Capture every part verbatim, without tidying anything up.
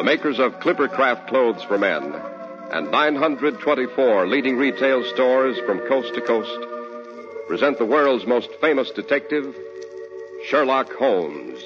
makers of Clippercraft clothes for men, and nine hundred twenty-four leading retail stores from coast to coast, present the world's most famous detective, Sherlock Holmes.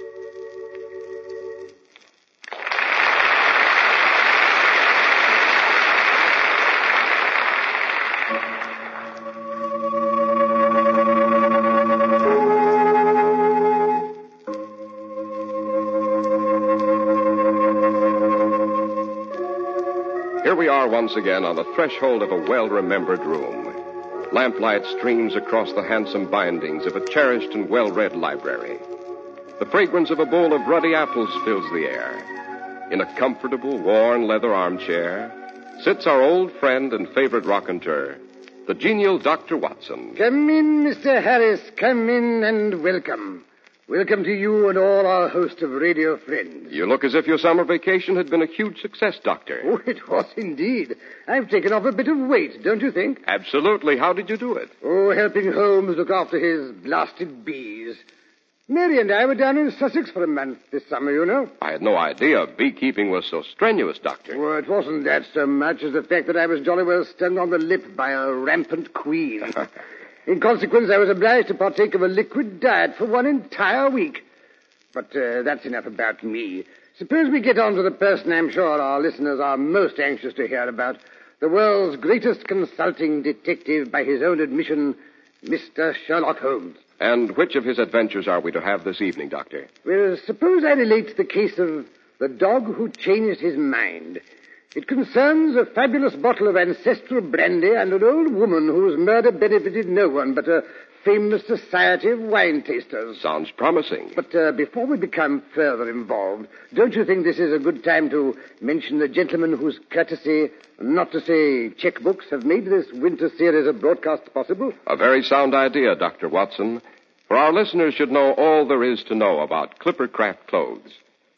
Here we are once again on the threshold of a well-remembered room. Lamplight streams across the handsome bindings of a cherished and well-read library. The fragrance of a bowl of ruddy apples fills the air. In a comfortable, worn leather armchair sits our old friend and favorite raconteur, the genial Doctor Watson. Come in, Mister Harris. Come in and welcome. Welcome to you and all our host of radio friends. You look as if your summer vacation had been a huge success, Doctor. Oh, it was indeed. I've taken off a bit of weight, don't you think? Absolutely. How did you do it? Oh, helping Holmes look after his blasted bees. Mary and I were down in Sussex for a month this summer, you know. I had no idea beekeeping was so strenuous, Doctor. Oh, it wasn't that so much as the fact that I was jolly well stung on the lip by a rampant queen. In consequence, I was obliged to partake of a liquid diet for one entire week. But uh, that's enough about me. Suppose we get on to the person I'm sure our listeners are most anxious to hear about. The world's greatest consulting detective by his own admission, Mister Sherlock Holmes. And which of his adventures are we to have this evening, Doctor? Well, suppose I relate the case of the dog who changed his mind. It concerns a fabulous bottle of ancestral brandy and an old woman whose murder benefited no one but a famous society of wine tasters. Sounds promising. But uh, before we become further involved, don't you think this is a good time to mention the gentleman whose courtesy, not to say checkbooks, have made this winter series of broadcasts possible? A very sound idea, Doctor Watson, for our listeners should know all there is to know about Clippercraft clothes.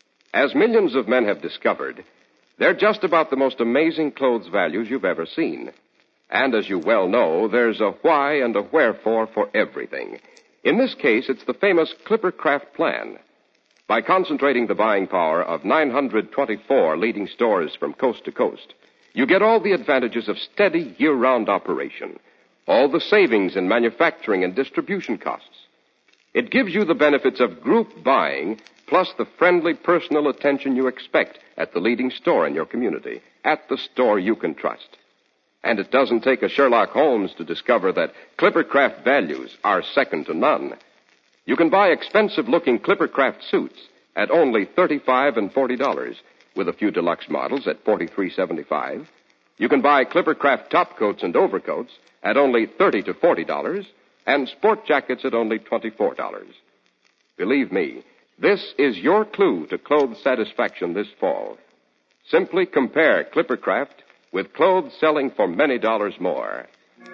As millions of men have discovered, they're just about the most amazing clothes values you've ever seen. And as you well know, there's a why and a wherefore for everything. In this case, it's the famous Clippercraft plan. By concentrating the buying power of nine hundred twenty-four leading stores from coast to coast, you get all the advantages of steady year-round operation, all the savings in manufacturing and distribution costs. It gives you the benefits of group buying, plus the friendly personal attention you expect at the leading store in your community, at the store you can trust. And it doesn't take a Sherlock Holmes to discover that Clippercraft values are second to none. You can buy expensive-looking Clippercraft suits at only thirty-five dollars and forty dollars, with a few deluxe models at forty-three dollars and seventy-five cents. You can buy Clippercraft topcoats and overcoats at only thirty to forty dollars, and sport jackets at only twenty-four dollars. Believe me, this is your clue to clothes satisfaction this fall. Simply compare Clippercraft with clothes selling for many dollars more.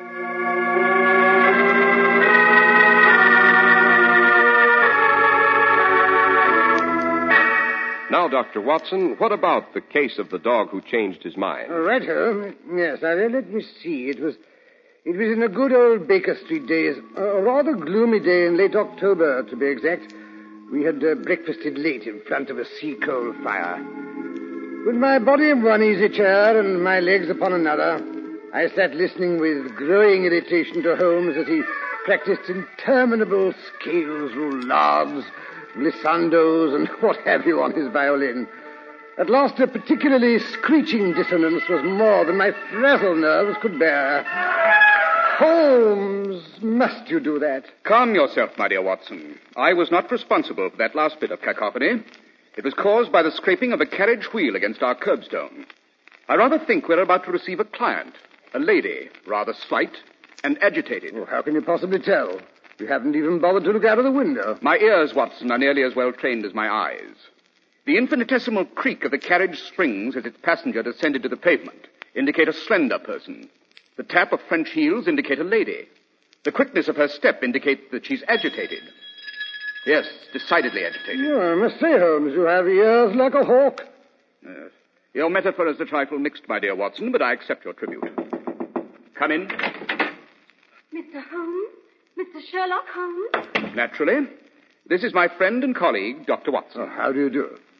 Now, Doctor Watson, what about the case of the dog who changed his mind? All right, Holmes. Yes, now let me see. It was it was in the good old Baker Street days. A rather gloomy day in late October, to be exact. We had uh, breakfasted late in front of a sea-coal fire. With my body in one easy chair and my legs upon another, I sat listening with growing irritation to Holmes as he practiced interminable scales, roulades, glissandos, and what have you on his violin. At last, a particularly screeching dissonance was more than my frazzled nerves could bear. Holmes, must you do that? Calm yourself, my dear Watson. I was not responsible for that last bit of cacophony. It was caused by the scraping of a carriage wheel against our curbstone. I rather think we're about to receive a client, a lady, rather slight and agitated. Well, how can you possibly tell? You haven't even bothered to look out of the window. My ears, Watson, are nearly as well trained as my eyes. The infinitesimal creak of the carriage springs as its passenger descended to the pavement indicate a slender person. The tap of French heels indicate a lady. The quickness of her step indicates that she's agitated. Yes, decidedly agitated. Oh, I must say, Holmes, you have ears like a hawk. Yes. Your metaphor is a trifle mixed, my dear Watson, but I accept your tribute. Come in. Mister Holmes? Mister Sherlock Holmes? Naturally. This is my friend and colleague, Doctor Watson. Oh, how do you do?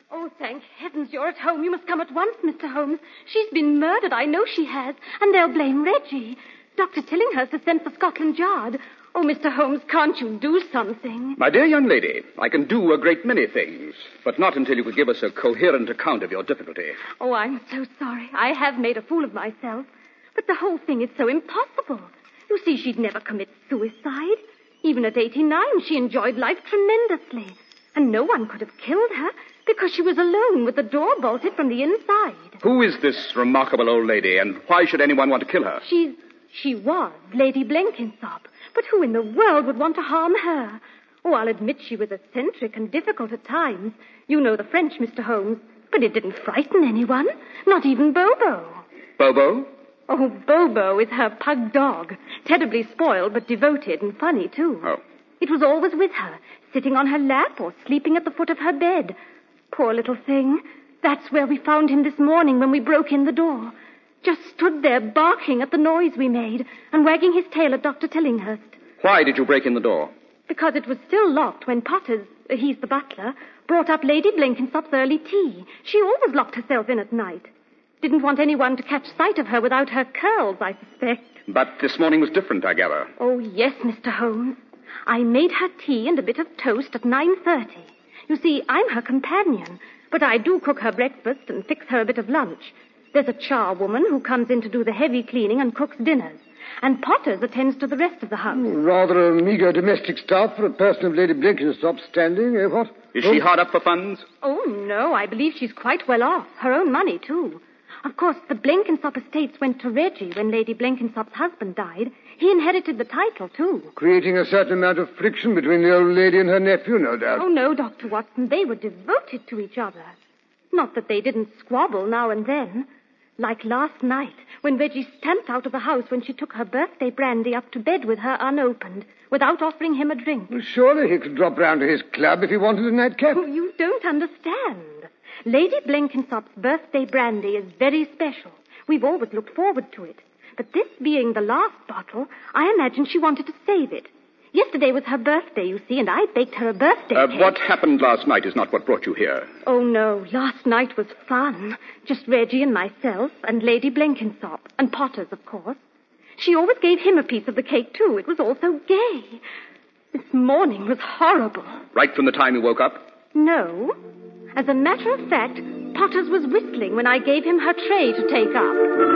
Oh, thank heavens you're at home. You must come at once, Mister Holmes. She's been murdered, I know she has, and they'll blame Reggie. Doctor Tillinghurst has sent for Scotland Yard. Oh, Mister Holmes, can't you do something? My dear young lady, I can do a great many things, but not until you could give us a coherent account of your difficulty. Oh, I'm so sorry. I have made a fool of myself. But the whole thing is so impossible. You see, she'd never commit suicide. Even at eighty-nine, she enjoyed life tremendously. And no one could have killed her because she was alone with the door bolted from the inside. Who is this remarkable old lady, and why should anyone want to kill her? She's... She was Lady Blenkinsop. But who in the world would want to harm her? Oh, I'll admit she was eccentric and difficult at times. You know the French, Mister Holmes. But it didn't frighten anyone. Not even Bobo. Bobo? Oh, Bobo is her pug dog. Terribly spoiled, but devoted and funny, too. Oh. It was always with her, sitting on her lap or sleeping at the foot of her bed. Poor little thing. That's where we found him this morning when we broke in the door. Just stood there barking at the noise we made and wagging his tail at Doctor Tillinghurst. Why did you break in the door? Because it was still locked when Potters, uh, he's the butler, brought up Lady Blenkinsop's early tea. She always locked herself in at night. Didn't want anyone to catch sight of her without her curls, I suspect. But this morning was different, I gather. Oh, yes, Mister Holmes. I made her tea and a bit of toast at nine thirty. You see, I'm her companion, but I do cook her breakfast and fix her a bit of lunch. There's a charwoman who comes in to do the heavy cleaning and cooks dinners. And Potters attends to the rest of the house. Rather a meager domestic staff for a person of Lady Blenkinsop's standing, eh, what? Is she hard up for funds? Oh, no, I believe she's quite well off. Her own money, too. Of course, the Blenkinsop estates went to Reggie when Lady Blenkinsop's husband died. He inherited the title, too. Creating a certain amount of friction between the old lady and her nephew, no doubt. Oh, no, Doctor Watson. They were devoted to each other. Not that they didn't squabble now and then. Like last night, when Reggie stamped out of the house when she took her birthday brandy up to bed with her unopened, without offering him a drink. Well, surely he could drop round to his club if he wanted a nightcap. Oh, you don't understand. Lady Blenkinsop's birthday brandy is very special. We've always looked forward to it. But this being the last bottle, I imagine she wanted to save it. Yesterday was her birthday, you see, and I baked her a birthday uh, cake. What happened last night is not what brought you here. Oh, no. Last night was fun. Just Reggie and myself and Lady Blenkinsop. And Potters, of course. She always gave him a piece of the cake, too. It was all so gay. This morning was horrible. Right from the time you woke up? No. As a matter of fact, Potters was whistling when I gave him her tray to take up.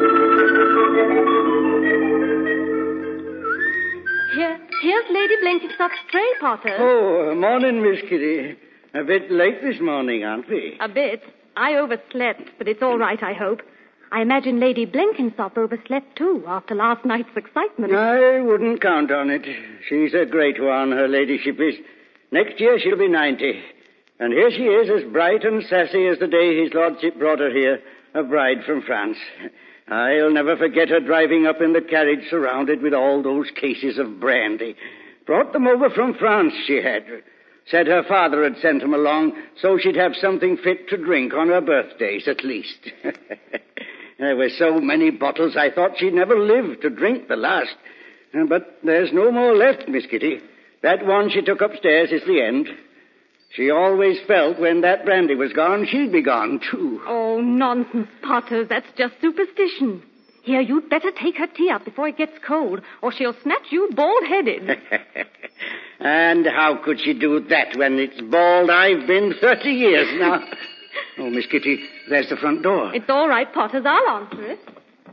Here, here's Lady Blenkinsop's tray, Potters. Oh, morning, Miss Kitty. A bit late this morning, aren't we? A bit. I overslept, but it's all right, I hope. I imagine Lady Blenkinsop overslept, too, after last night's excitement. I wouldn't count on it. She's a great one, her ladyship is. Next year she'll be ninety. And here she is, as bright and sassy as the day his lordship brought her here, a bride from France. I'll never forget her driving up in the carriage surrounded with all those cases of brandy. Brought them over from France, she had. Said her father had sent them along so she'd have something fit to drink on her birthdays, at least. There were so many bottles I thought she'd never live to drink the last. But there's no more left, Miss Kitty. That one she took upstairs is the end. She always felt when that brandy was gone, she'd be gone, too. Oh, nonsense, Potters. That's just superstition. Here, you'd better take her tea up before it gets cold, or she'll snatch you bald-headed. And how could she do that when it's bald I've been thirty years now? Oh, Miss Kitty, there's the front door. It's all right, Potters. I'll answer it.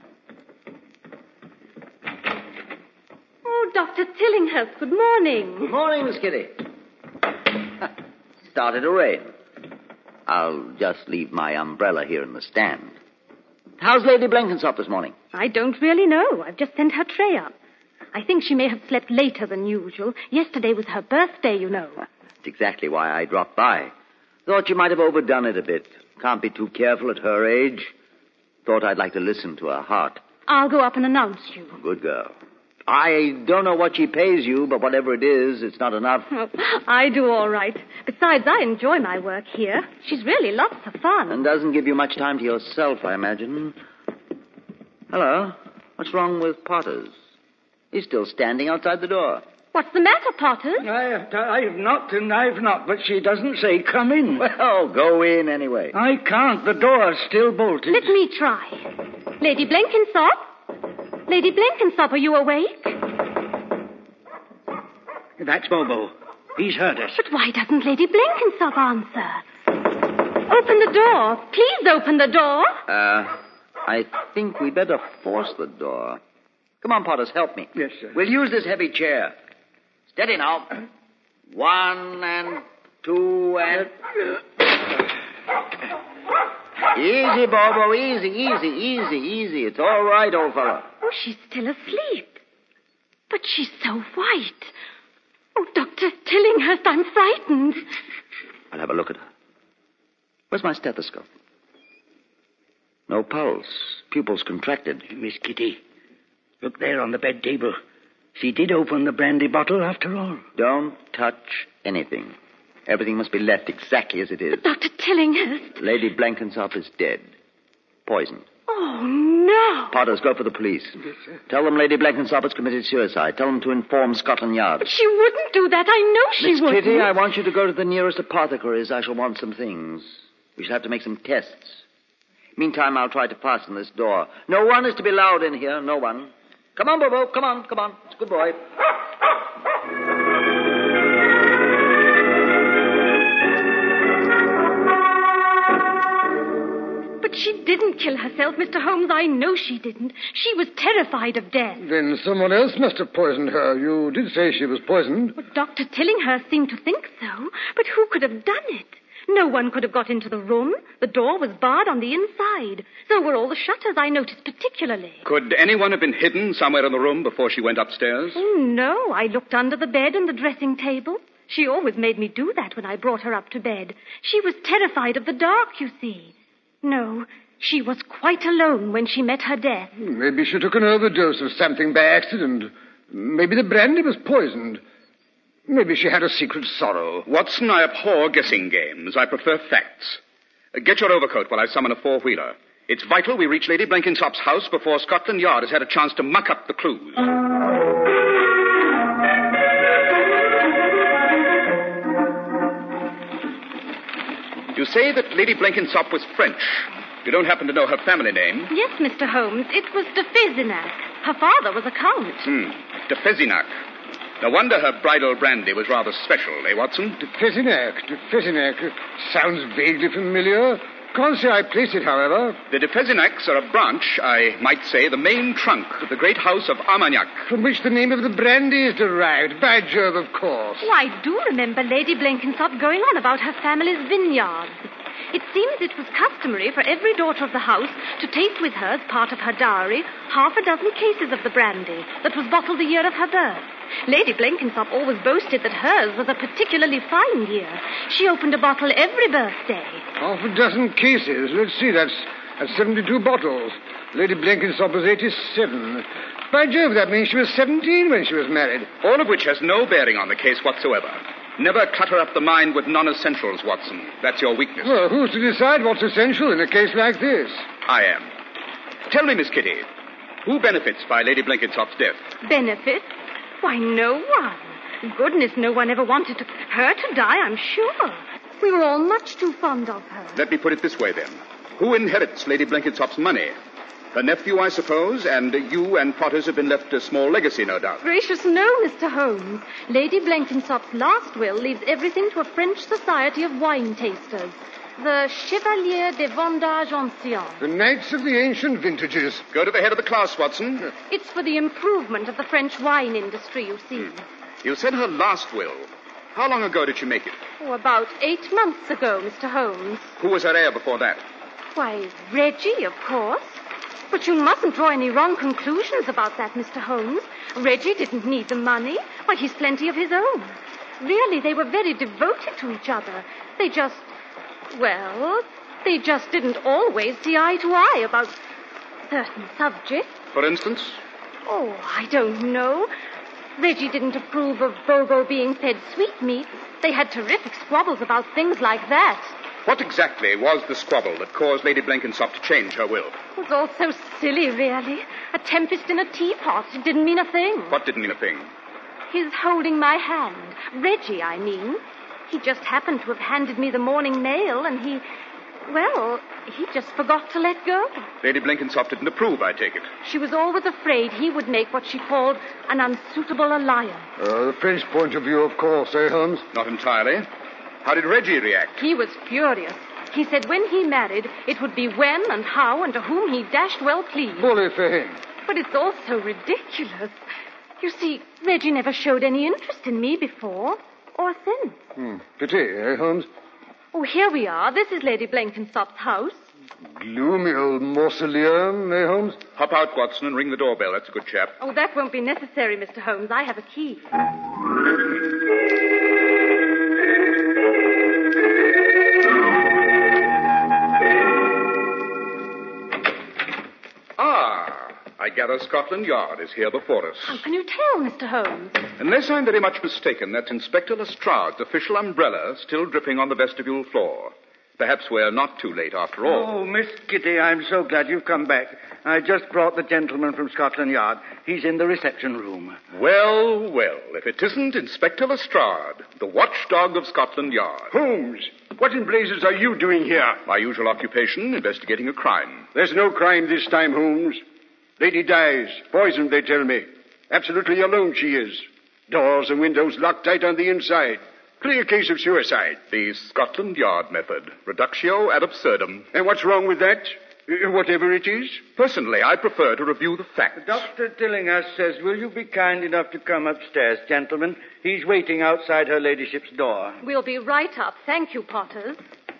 Oh, Doctor Tillinghurst, good morning. Good morning, Miss Kitty. Started to rain. I'll just leave my umbrella here in the stand. How's Lady Blenkinsop this morning? I don't really know. I've just sent her tray up. I think she may have slept later than usual. Yesterday was her birthday, you know. That's exactly why I dropped by. Thought you might have overdone it a bit. Can't be too careful at her age. Thought I'd like to listen to her heart. I'll go up and announce you. Good girl. I don't know what she pays you, but whatever it is, it's not enough. Oh, I do all right. Besides, I enjoy my work here. She's really lots of fun. And doesn't give you much time to yourself, I imagine. Hello. What's wrong with Potters? He's still standing outside the door. What's the matter, Potters? I, I've knocked and I've knocked, but she doesn't say come in. Well, go in anyway. I can't. The door's still bolted. Let me try. Lady Blenkinsop? Lady Blenkinsop, are you awake? That's Bobo. He's heard us. But why doesn't Lady Blenkinsop answer? Open the door. Please open the door. Uh, I think we better force the door. Come on, Potters, help me. Yes, sir. We'll use this heavy chair. Steady now. One and two and... Easy, Bobo, easy, easy, easy, easy. It's all right, old fellow. Oh, she's still asleep. But she's so white. Oh, Doctor Tillinghurst, I'm frightened. I'll have a look at her. Where's my stethoscope? No pulse. Pupils contracted. Miss Kitty, look there on the bed table. She did open the brandy bottle after all. Don't touch anything. Everything must be left exactly as it is. But Doctor Tillinghurst... Lady Blenkinsop is dead. Poisoned. Oh, no. Potters, go for the police. Yes, sir. Tell them Lady Blenkinsop has committed suicide. Tell them to inform Scotland Yard. But she wouldn't do that. I know she Miss wouldn't. Kitty, I want you to go to the nearest apothecary's. I shall want some things. We shall have to make some tests. Meantime, I'll try to fasten this door. No one is to be allowed in here. No one. Come on, Bobo. Come on, come on. It's a good boy. But she didn't kill herself, Mister Holmes. I know she didn't. She was terrified of death. Then someone else must have poisoned her. You did say she was poisoned. Well, Doctor Tillinghurst seemed to think so. But who could have done it? No one could have got into the room. The door was barred on the inside. So were all the shutters, I noticed particularly. Could anyone have been hidden somewhere in the room before she went upstairs? Oh, no. I looked under the bed and the dressing table. She always made me do that when I brought her up to bed. She was terrified of the dark, you see. No, she was quite alone when she met her death. Maybe she took an overdose of something by accident. Maybe the brandy was poisoned. Maybe she had a secret sorrow. Watson, I abhor guessing games. I prefer facts. Uh, get your overcoat while I summon a four-wheeler. It's vital we reach Lady Blenkinsop's house before Scotland Yard has had a chance to muck up the clues. You say that Lady Blenkinsop was French. You don't happen to know her family name? Yes, Mister Holmes. It was de Fezinac. Her father was a count. Hmm. De Fezinac. No wonder her bridal brandy was rather special, eh, Watson? De Fezinac, de Fezinac. Sounds vaguely familiar. Can't say I place it, however. The de Fezinacs are a branch, I might say, the main trunk of the great house of Armagnac. From which the name of the brandy is derived. By Jove, of course. Oh, I do remember Lady Blenkinsop going on about her family's vineyards. It seems it was customary for every daughter of the house to take with her, as part of her dowry, half a dozen cases of the brandy that was bottled the year of her birth. Lady Blenkinsop always boasted that hers was a particularly fine year. She opened a bottle every birthday. Half a dozen cases. Let's see, that's, that's seventy-two bottles. Lady Blenkinsop was eighty-seven. By Jove, that means she was seventeen when she was married. All of which has no bearing on the case whatsoever. Never clutter up the mind with non-essentials, Watson. That's your weakness. Well, who's to decide what's essential in a case like this? I am. Tell me, Miss Kitty, who benefits by Lady Blenkinsop's death? Benefits? Why, no one. Goodness, no one ever wanted to, her to die, I'm sure. We were all much too fond of her. Let me put it this way, then. Who inherits Lady Blenkinsop's money? Her nephew, I suppose, and you and Potters have been left a small legacy, no doubt. Gracious, no, Mister Holmes. Lady Blenkinsop's last will leaves everything to a French society of wine tasters. The Chevalier des Vendages Anciens. The Knights of the Ancient Vintages. Go to the head of the class, Watson. It's for the improvement of the French wine industry, you see. Hmm. You said her last will. How long ago did she make it? Oh, about eight months ago, Mister Holmes. Who was her heir before that? Why, Reggie, of course. But you mustn't draw any wrong conclusions about that, Mister Holmes. Reggie didn't need the money. Why, he's plenty of his own. Really, they were very devoted to each other. They just, well, they just didn't always see eye to eye about certain subjects. For instance? Oh, I don't know. Reggie didn't approve of Bobo being fed sweetmeats. They had terrific squabbles about things like that. What exactly was the squabble that caused Lady Blenkinsop to change her will? It was all so silly, really. A tempest in a teapot. It didn't mean a thing. What didn't mean a thing? He's holding my hand. Reggie, I mean. He just happened to have handed me the morning mail, and he... Well, he just forgot to let go. Lady Blenkinsop didn't approve, I take it. She was always afraid he would make what she called an unsuitable alliance. Uh, the French point of view, of course, eh, Holmes? Not entirely. How did Reggie react? He was furious. He said when he married, it would be when and how and to whom he dashed well pleased. Bully for him. But it's all so ridiculous. You see, Reggie never showed any interest in me before or since. Hmm. Pity, eh, Holmes? Oh, here we are. This is Lady Blenkinsop's house. Gloomy old mausoleum, eh, Holmes? Hop out, Watson, and ring the doorbell. That's a good chap. Oh, that won't be necessary, Mister Holmes. I have a key. Ah, I gather Scotland Yard is here before us. How can you tell, Mister Holmes? Unless I'm very much mistaken, that's Inspector Lestrade's official umbrella still dripping on the vestibule floor. Perhaps we're not too late after all. Oh, Miss Kitty, I'm so glad you've come back. I just brought the gentleman from Scotland Yard. He's in the reception room. Well, well, if it isn't Inspector Lestrade, the watchdog of Scotland Yard. Holmes, what in blazes are you doing here? My usual occupation, investigating a crime. There's no crime this time, Holmes. Lady dies. Poisoned, they tell me. Absolutely alone she is. Doors and windows locked tight on the inside. Clear case of suicide. The Scotland Yard method. Reductio ad absurdum. And what's wrong with that? Uh, whatever it is? Personally, I prefer to review the facts. Doctor Tillinghast says, will you be kind enough to come upstairs, gentlemen? He's waiting outside her ladyship's door. We'll be right up. Thank you, Potters.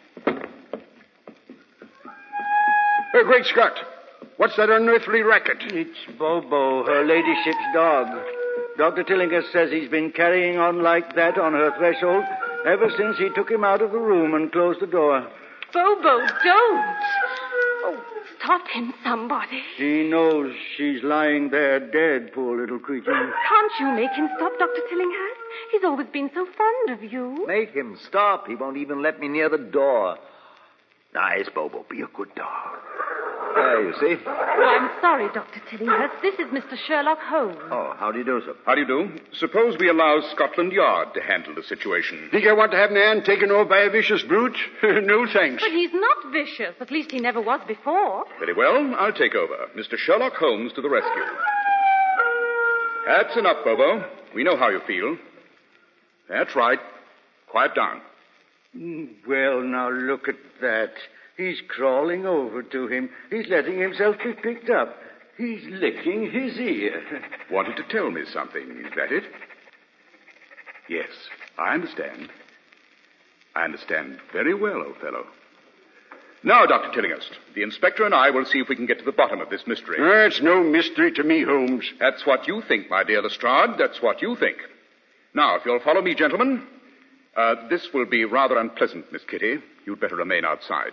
Oh, great Scott. What's that unearthly racket? It's Bobo, her ladyship's dog. Doctor Tillinghast says he's been carrying on like that on her threshold ever since he took him out of the room and closed the door. Bobo, don't! Oh, stop him, somebody. He knows she's lying there dead, poor little creature. Can't you make him stop, Doctor Tillinghast? He's always been so fond of you. Make him stop. He won't even let me near the door. Nice, Bobo. Be a good dog. There, you see. Oh, I'm sorry, Doctor Tillinghast. This is Mister Sherlock Holmes. Oh, how do you do, sir? How do you do? Suppose we allow Scotland Yard to handle the situation. Think I want to have my hand taken over by a vicious brute? No, thanks. But he's not vicious. At least he never was before. Very well, I'll take over. Mister Sherlock Holmes to the rescue. That's enough, Bobo. We know how you feel. That's right. Quiet down. Well, now look at that. He's crawling over to him. He's letting himself be picked up. He's licking his ear. Wanted to tell me something, is that it? Yes, I understand. I understand very well, old fellow. Now, Doctor Tillinghast, the inspector and I will see if we can get to the bottom of this mystery. It's no mystery to me, Holmes. That's what you think, my dear Lestrade. That's what you think. Now, if you'll follow me, gentlemen. Uh, this will be rather unpleasant, Miss Kitty. You'd better remain outside.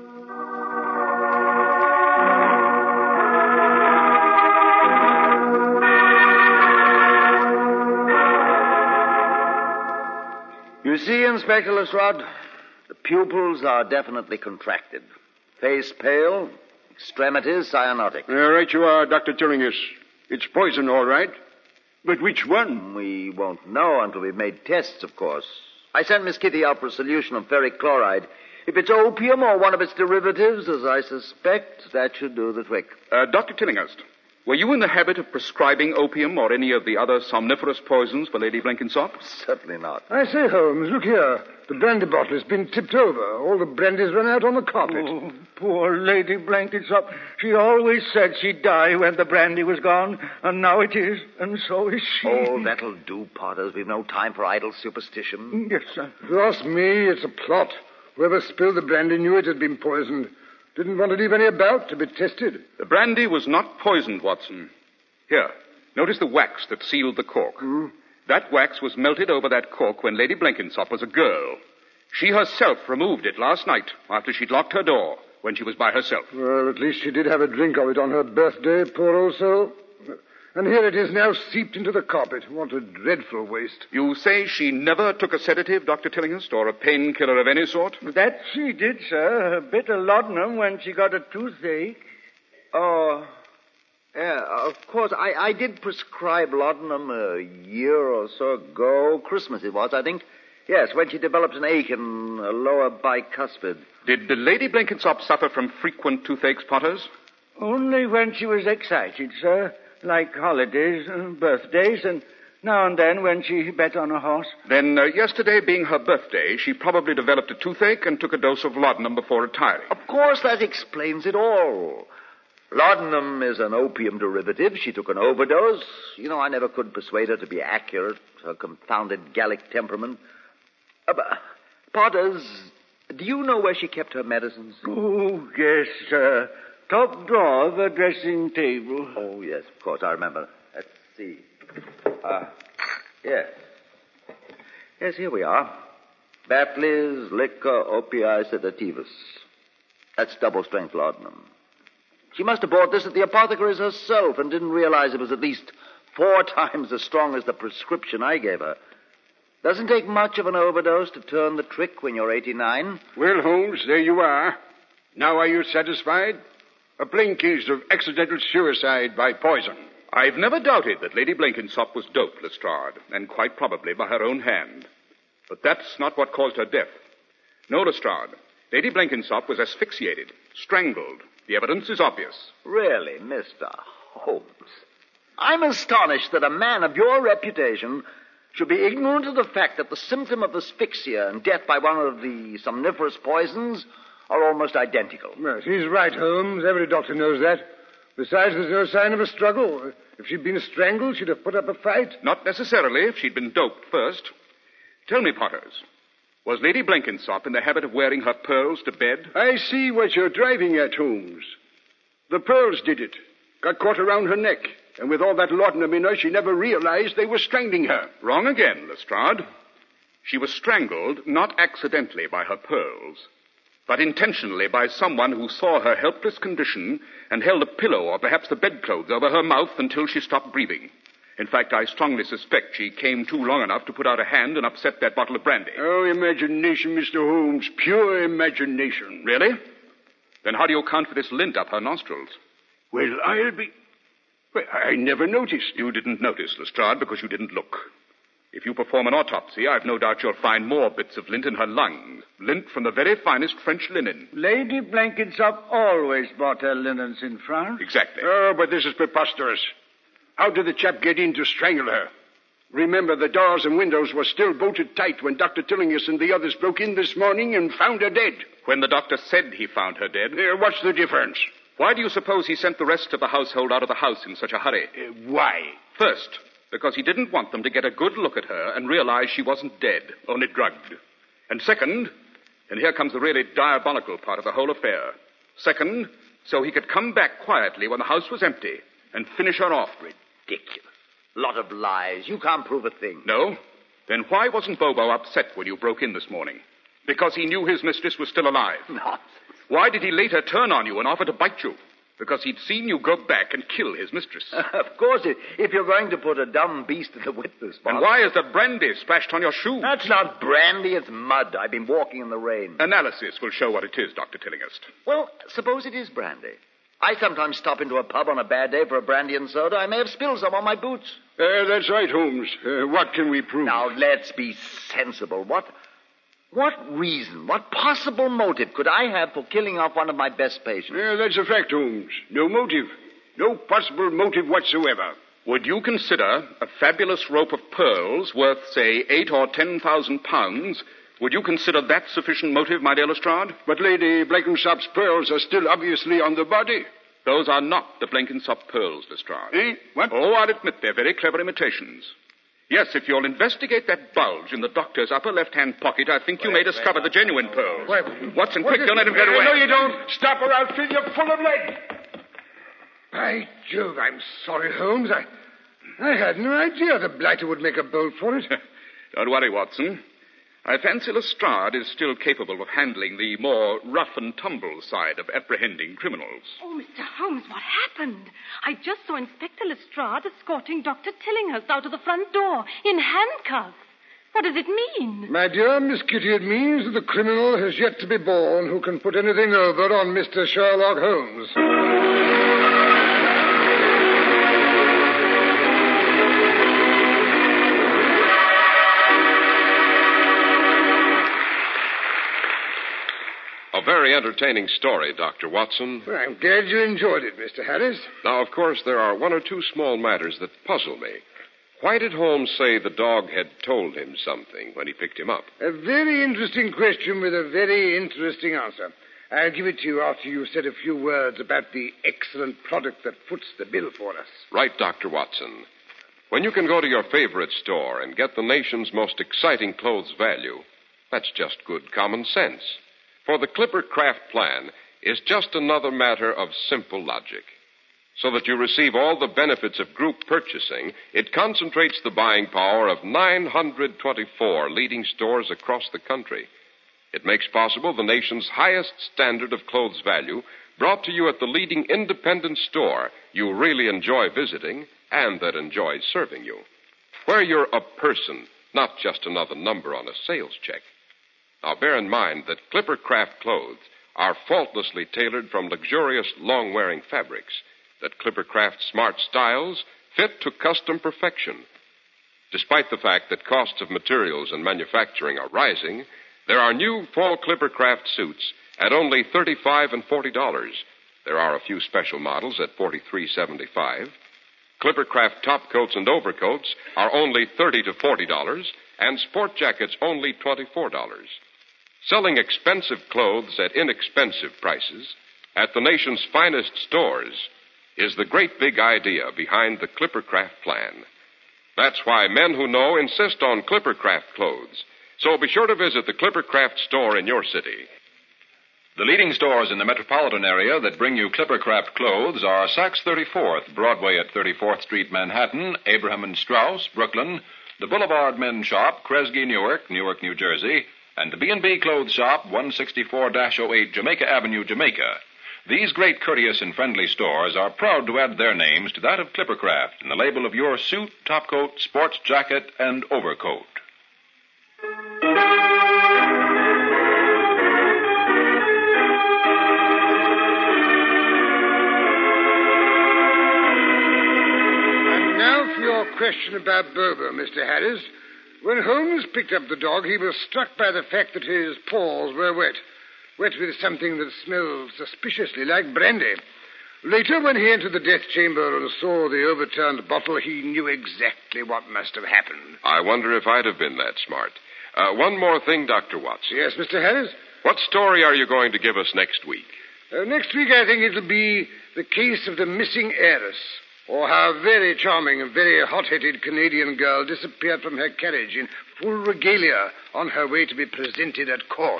You see, Inspector Lestrade, the pupils are definitely contracted. Face pale, extremities cyanotic. Uh, right you are, Doctor Tillinghast. It's poison, all right. But which one? We won't know until we've made tests, of course. I sent Miss Kitty out for a solution of ferric chloride. If it's opium or one of its derivatives, as I suspect, that should do the trick. Uh, Doctor Tillinghast, were you in the habit of prescribing opium or any of the other somniferous poisons for Lady Blenkinsop? Certainly not. I say, Holmes, look here. The brandy bottle has been tipped over. All the brandy's run out on the carpet. Oh, poor Lady Blenkinsop. She always said she'd die when the brandy was gone, and now it is, and so is she. Oh, that'll do, Potters. We've no time for idle superstition. Yes, sir. If you ask me, it's a plot. Whoever spilled the brandy knew it had been poisoned. Didn't want to leave any about to be tested. The brandy was not poisoned, Watson. Here, notice the wax that sealed the cork. Hmm? That wax was melted over that cork when Lady Blenkinsop was a girl. She herself removed it last night after she'd locked her door when she was by herself. Well, at least she did have a drink of it on her birthday, poor old soul. And here it is now seeped into the carpet. What a dreadful waste. You say she never took a sedative, Doctor Tillinghast, or a painkiller of any sort? That she did, sir. A bit of laudanum when she got a toothache. Oh, Yeah, of course, I, I did prescribe laudanum a year or so ago. Christmas it was, I think. Yes, when she developed an ache in a lower bicuspid. Did Lady Blenkinsop suffer from frequent toothaches, Potters? Only when she was excited, sir. Like holidays, uh, birthdays, and now and then when she bet on a horse. Then uh, yesterday being her birthday, she probably developed a toothache and took a dose of laudanum before retiring. Of course, that explains it all. Laudanum is an opium derivative. She took an overdose. You know, I never could persuade her to be accurate. Her confounded Gallic temperament. Uh, but, Potters, do you know where she kept her medicines? Oh, yes, sir. Top drawer of her dressing table. Oh, yes, of course, I remember. Let's see. Ah, uh, yes. Yes, here we are. Batley's Liquor Opii Sedativus. That's double-strength laudanum. She must have bought this at the apothecary's herself and didn't realize it was at least four times as strong as the prescription I gave her. Doesn't take much of an overdose to turn the trick when you're eighty-nine. Well, Holmes, there you are. Now are you satisfied? A plain case of accidental suicide by poison. I've never doubted that Lady Blenkinsop was doped, Lestrade, and quite probably by her own hand. But that's not what caused her death. No, Lestrade. Lady Blenkinsop was asphyxiated, strangled. The evidence is obvious. Really, Mister Holmes? I'm astonished that a man of your reputation should be ignorant of the fact that the symptom of asphyxia and death by one of the somniferous poisons are almost identical. Yes, he's right, Holmes. Every doctor knows that. Besides, there's no sign of a struggle. If she'd been strangled, she'd have put up a fight. Not necessarily if she'd been doped first. Tell me, Potters, was Lady Blenkinsop in the habit of wearing her pearls to bed? I see what you're driving at, Holmes. The pearls did it. Got caught around her neck. And with all that laudanum in her, she never realized they were strangling her. Wrong again, Lestrade. She was strangled not accidentally by her pearls, but intentionally by someone who saw her helpless condition and held a pillow or perhaps the bedclothes over her mouth until she stopped breathing. In fact, I strongly suspect she came too long enough to put out a hand and upset that bottle of brandy. Oh, imagination, Mister Holmes. Pure imagination. Really? Then how do you account for this lint up her nostrils? Well, I'll be... Well, I never noticed. You didn't notice, Lestrade, because you didn't look. If you perform an autopsy, I've no doubt you'll find more bits of lint in her lungs. Lint from the very finest French linen. Lady Blenkinsop always bought her linens in France. Exactly. Oh, but this is preposterous. How did the chap get in to strangle her? Remember, the doors and windows were still bolted tight when Doctor Tillinghast and the others broke in this morning and found her dead. When the doctor said he found her dead? Uh, what's the difference? Why do you suppose he sent the rest of the household out of the house in such a hurry? Uh, why? First, because he didn't want them to get a good look at her and realize she wasn't dead, only drugged. And second, and here comes the really diabolical part of the whole affair. Second, so he could come back quietly when the house was empty and finish her off. Ridiculous. Lot of lies. You can't prove a thing. No? Then why wasn't Bobo upset when you broke in this morning? Because he knew his mistress was still alive. Nonsense. Why did he later turn on you and offer to bite you? Because he'd seen you go back and kill his mistress. Of course, if, if you're going to put a dumb beast in the witness box. And why is the brandy splashed on your shoe? That's not brandy, it's mud. I've been walking in the rain. Analysis will show what it is, Doctor Tillinghast. Well, suppose it is brandy. I sometimes stop into a pub on a bad day for a brandy and soda. I may have spilled some on my boots. Uh, that's right, Holmes. Uh, what can we prove? Now, let's be sensible. What... What reason, what possible motive could I have for killing off one of my best patients? Yeah, that's a fact, Holmes. No motive. No possible motive whatsoever. Would you consider a fabulous rope of pearls worth, say, eight or ten thousand pounds, would you consider that sufficient motive, my dear Lestrade? But Lady Blenkinsop's pearls are still obviously on the body. Those are not the Blenkinsop pearls, Lestrade. Eh? What? Oh, I'll admit they're very clever imitations. Yes, if you'll investigate that bulge in the doctor's upper left-hand pocket, I think you may discover the genuine pearls. Wait, Watson, quick, don't let him get away. No, you don't. Stop or I'll fill you full of lead. By Jove, I'm sorry, Holmes. I, I had no idea the blighter would make a bolt for it. Don't worry, Watson. I fancy Lestrade is still capable of handling the more rough-and-tumble side of apprehending criminals. Oh, Mister Holmes, what happened? I just saw Inspector Lestrade escorting Doctor Tillinghast out of the front door in handcuffs. What does it mean? My dear Miss Kitty, it means that the criminal has yet to be born who can put anything over on Mister Sherlock Holmes. very entertaining story, Doctor Watson. Well, I'm glad you enjoyed it, Mister Harris. Now, of course, there are one or two small matters that puzzle me. Why did Holmes say the dog had told him something when he picked him up? A very interesting question with a very interesting answer. I'll give it to you after you've said a few words about the excellent product that foots the bill for us. Right, Doctor Watson. When you can go to your favorite store and get the nation's most exciting clothes value, that's just good common sense. For the Clipper Craft plan is just another matter of simple logic. So that you receive all the benefits of group purchasing, it concentrates the buying power of nine hundred twenty-four leading stores across the country. It makes possible the nation's highest standard of clothes value, brought to you at the leading independent store you really enjoy visiting and that enjoys serving you. Where you're a person, not just another number on a sales check. Now, bear in mind that Clipper Craft clothes are faultlessly tailored from luxurious, long-wearing fabrics, that Clipper Craft smart styles fit to custom perfection. Despite the fact that costs of materials and manufacturing are rising, there are new fall Clipper Craft suits at only thirty-five dollars and forty dollars. There are a few special models at forty-three dollars and seventy-five cents. Clipper Craft top coats and overcoats are only thirty dollars to forty dollars, and sport jackets only twenty-four dollars. Selling expensive clothes at inexpensive prices at the nation's finest stores is the great big idea behind the Clipper Craft plan. That's why men who know insist on Clipper Craft clothes. So be sure to visit the Clipper Craft store in your city. The leading stores in the metropolitan area that bring you Clipper Craft clothes are Saks thirty-fourth, Broadway at thirty-fourth Street, Manhattan, Abraham and Straus, Brooklyn, the Boulevard Men's Shop, Kresge, Newark, Newark, New Jersey, and the B and B Clothes Shop, one sixty-four dash oh eight Jamaica Avenue, Jamaica. These great, courteous, and friendly stores are proud to add their names to that of Clipper Craft in the label of your suit, topcoat, sports jacket, and overcoat. And now for your question about Bobo, Mister Harris. When Holmes picked up the dog, he was struck by the fact that his paws were wet. Wet with something that smelled suspiciously like brandy. Later, when he entered the death chamber and saw the overturned bottle, he knew exactly what must have happened. I wonder if I'd have been that smart. Uh, one more thing, Doctor Watson. Yes, Mister Harris? What story are you going to give us next week? Uh, next week, I think it'll be the case of the missing heiress, or how a very charming and very hot-headed Canadian girl disappeared from her carriage in full regalia on her way to be presented at court.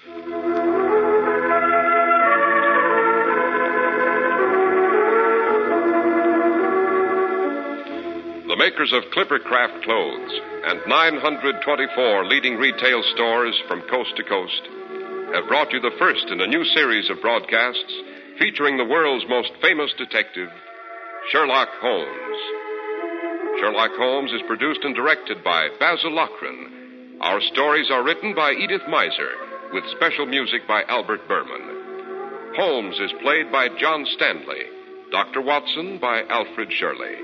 The makers of Clipper Craft clothes and nine hundred twenty-four leading retail stores from coast to coast have brought you the first in a new series of broadcasts featuring the world's most famous detective, Sherlock Holmes. Sherlock Holmes is produced and directed by Basil Lochran. Our stories are written by Edith Miser, with special music by Albert Berman. Holmes is played by John Stanley, Doctor Watson by Alfred Shirley.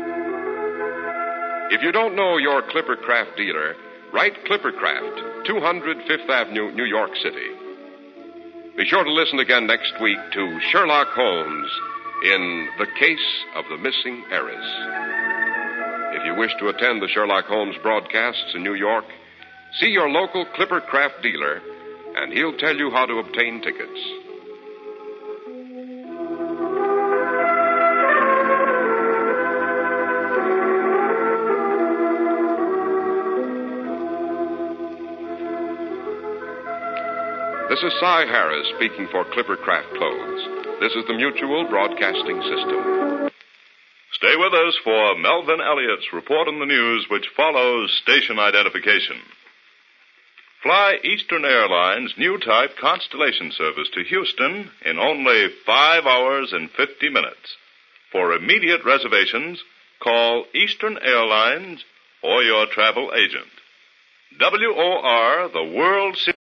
If you don't know your Clipper Craft dealer, write Clipper Craft, two hundred Fifth Avenue, New York City. Be sure to listen again next week to Sherlock Holmes in The Case of the Missing Heiress. If you wish to attend the Sherlock Holmes broadcasts in New York, see your local Clipper Craft dealer, and he'll tell you how to obtain tickets. This is Cy Harris speaking for Clipper Craft Clothes. This is the Mutual Broadcasting System. Stay with us for Melvin Elliott's report on the news, which follows station identification. Fly Eastern Airlines' new type Constellation service to Houston in only five hours and fifty minutes. For immediate reservations, call Eastern Airlines or your travel agent. W O R, the World Series.